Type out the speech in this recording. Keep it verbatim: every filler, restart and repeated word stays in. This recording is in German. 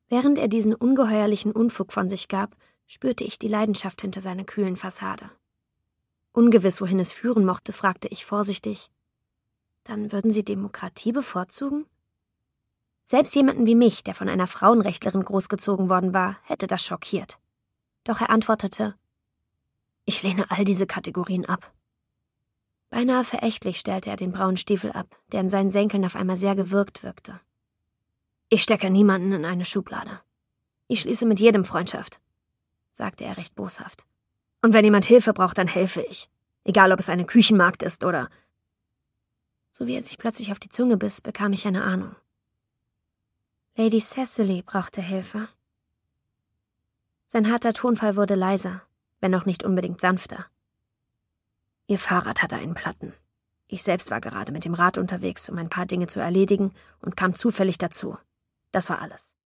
Während er diesen ungeheuerlichen Unfug von sich gab, spürte ich die Leidenschaft hinter seiner kühlen Fassade. Ungewiss, wohin es führen mochte, fragte ich vorsichtig: Dann würden Sie Demokratie bevorzugen? Selbst jemanden wie mich, der von einer Frauenrechtlerin großgezogen worden war, hätte das schockiert. Doch er antwortete: Ich lehne all diese Kategorien ab. Beinahe verächtlich stellte er den braunen Stiefel ab, der in seinen Senkeln auf einmal sehr gewürgt wirkte. Ich stecke niemanden in eine Schublade. Ich schließe mit jedem Freundschaft, sagte er recht boshaft. Und wenn jemand Hilfe braucht, dann helfe ich. Egal, ob es eine Küchenmagd ist oder... So wie er sich plötzlich auf die Zunge biss, bekam ich eine Ahnung. Lady Cecily brauchte Hilfe. Sein harter Tonfall wurde leiser, wenn auch nicht unbedingt sanfter. Ihr Fahrrad hatte einen Platten. Ich selbst war gerade mit dem Rad unterwegs, um ein paar Dinge zu erledigen, und kam zufällig dazu. Das war alles.